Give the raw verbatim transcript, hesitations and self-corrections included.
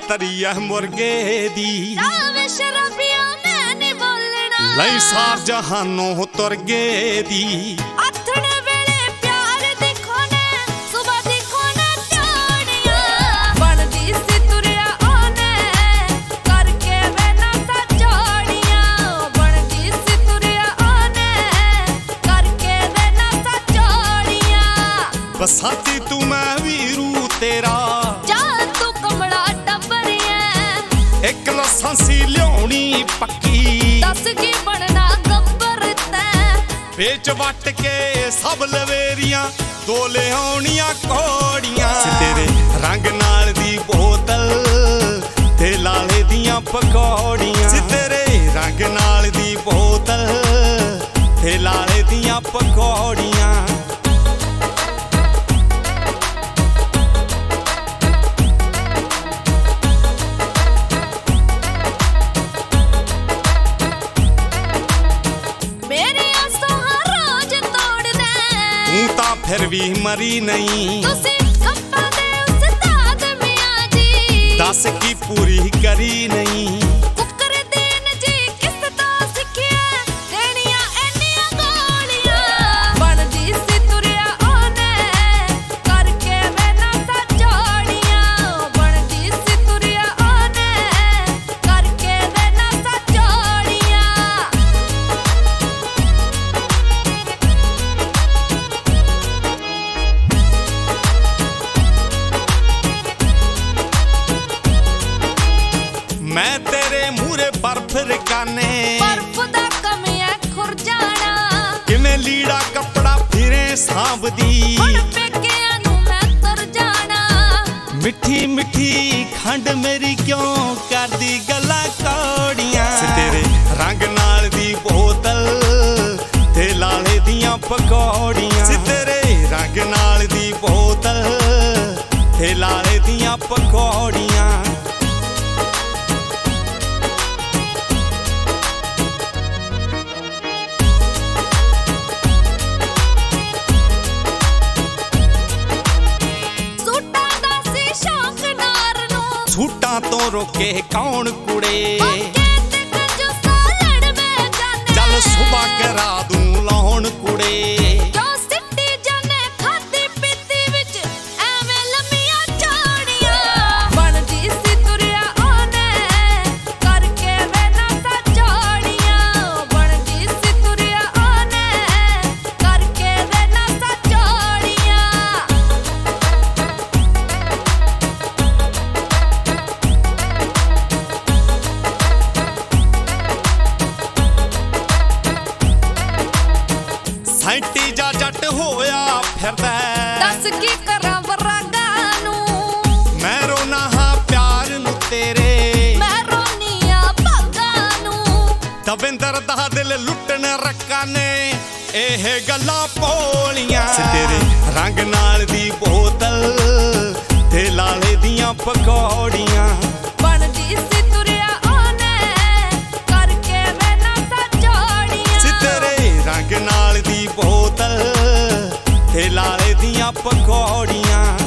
तरिया मुर्गे दी शराबिया मैं नहीं बोलना लई सार जहानों तुरगे दी अथड़े वेले प्यार दिखो ने सुबह दिखो ने त्याड़िया बनदी सी तुरिया ओने करके वेना सा जोड़िया बनदी सी तुरिया ओने करके वेना सा जोड़िया बसाती तू मैं वीरू तेरा एक लसांसी लियानी पक्की दस की बनना गब्बर तैं बेच वट के सब लवेरियां दो लियानियां कौड़ियां तेरे रंग नाल दी बोतल ते लाले दियां पकौड़ियां तेरे रंग नाल दी बोतल ते लाले दियां पकौड़ियां फिर भी मरी नहीं दस की पूरी करी नहीं मैं तेरे मूरे बर्फ रकाने बर्फ दा कमिया खुर जाना किवें लीड़ा कपड़ा फिरे सांभदी हुण पेकियां नूं मैं तुर जाना मिठी मिठी खंड मेरी क्यों करदी गल्लां कौड़ियां तेरे रंग नाल दी बोतल ते लाले दियां पकौड़ियां तेरे रंग नाल दी बोतल ते लाले दियां पकौड़ियां सूटां तो रोके कौन कुड़े चल सुबह करा दूं लाउण कुड़े सैंटी जा जट होया फिरदा दस की करा वरागा नू मैं रोना हां प्यार नू तेरे मैं रोनिया भागा नू दविंदर दा दिल लुटन रक्का ने एह गल्लां भोलियां तेरे रंग नाल दी बोतल ते लाले दियां पकौड़ियां बनदी सी तुरिया ओने करके वेना सा जोड़ियां तेरे रंग नाल दी बोतल ते लाले दियां पकौड़ियां।